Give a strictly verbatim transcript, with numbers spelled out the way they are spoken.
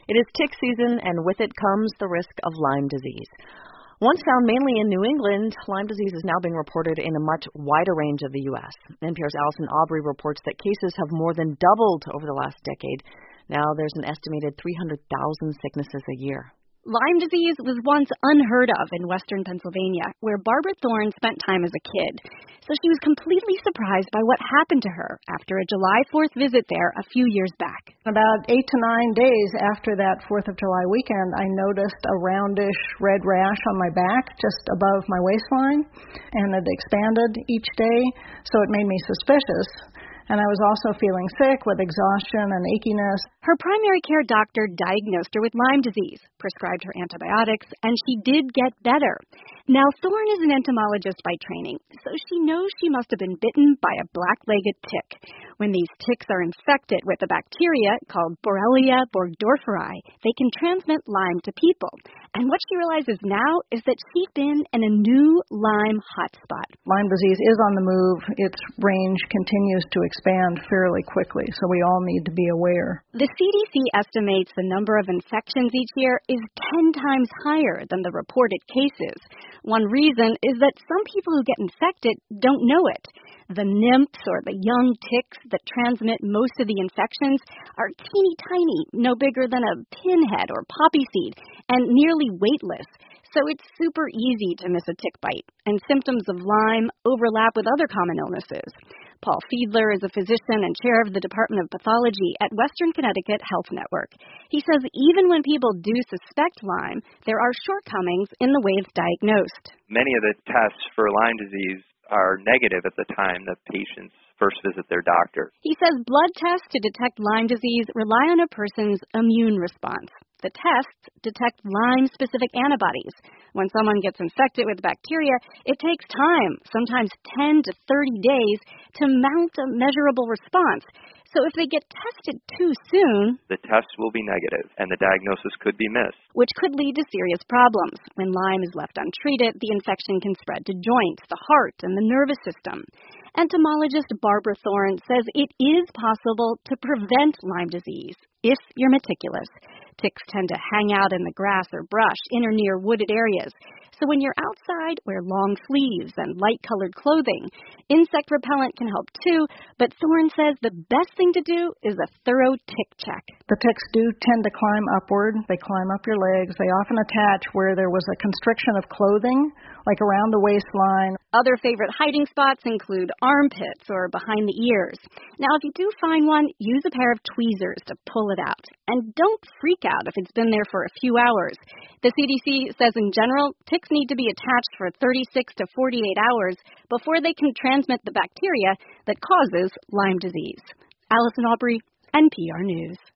It is tick season, and with it comes the risk of Lyme disease. Once found mainly in New England, Lyme disease is now being reported in a much wider range of the U S N P R's Allison Aubrey reports that cases have more than doubled over the last decade. Now there's an estimated three hundred thousand sicknesses a year. Lyme disease was once unheard of in western Pennsylvania, where Barbara Thorne spent time as a kid. So she was completely surprised by what happened to her after a July fourth visit there a few years back. About eight to nine days after that fourth of July weekend, I noticed a roundish red rash on my back just above my waistline, and it expanded each day, so it made me suspicious. And I was also feeling sick with exhaustion and achiness. Her primary care doctor diagnosed her with Lyme disease, prescribed her antibiotics, and she did get better. Now, Thorne is an entomologist by training, so she knows she must have been bitten by a black-legged tick. When these ticks are infected with a bacteria called Borrelia burgdorferi, they can transmit Lyme to people. And what she realizes now is that she'd been in a new Lyme hotspot. Lyme disease is on the move. Its range continues to expand fairly quickly, so we all need to be aware. The C D C estimates the number of infections each year is ten times higher than the reported cases. One reason is that some people who get infected don't know it. The nymphs, or the young ticks that transmit most of the infections, are teeny tiny, no bigger than a pinhead or poppy seed, and nearly weightless. So it's super easy to miss a tick bite, and symptoms of Lyme overlap with other common illnesses. Paul Fiedler is a physician and chair of the Department of Pathology at Western Connecticut Health Network. He says even when people do suspect Lyme, there are shortcomings in the way it's diagnosed. Many of the tests for Lyme disease are negative at the time that patients first visit their doctor. He says blood tests to detect Lyme disease rely on a person's immune response. The tests detect Lyme-specific antibodies. When someone gets infected with bacteria, it takes time, sometimes ten to thirty days, to mount a measurable response. So if they get tested too soon, the test will be negative, and the diagnosis could be missed, which could lead to serious problems. When Lyme is left untreated, the infection can spread to joints, the heart, and the nervous system. Entomologist Barbara Thorne says it is possible to prevent Lyme disease if you're meticulous. Ticks tend to hang out in the grass or brush in or near wooded areas. So when you're outside, wear long sleeves and light-colored clothing. Insect repellent can help too, but Thorne says the best thing to do is a thorough tick check. The ticks do tend to climb upward. They climb up your legs. They often attach where there was a constriction of clothing, like around the waistline. Other favorite hiding spots include armpits or behind the ears. Now, if you do find one, use a pair of tweezers to pull it out. And don't freak out if it's been there for a few hours. The C D C says in general, ticks need to be attached for thirty-six to forty-eight hours before they can transmit the bacteria that causes Lyme disease. Allison Aubrey, N P R News.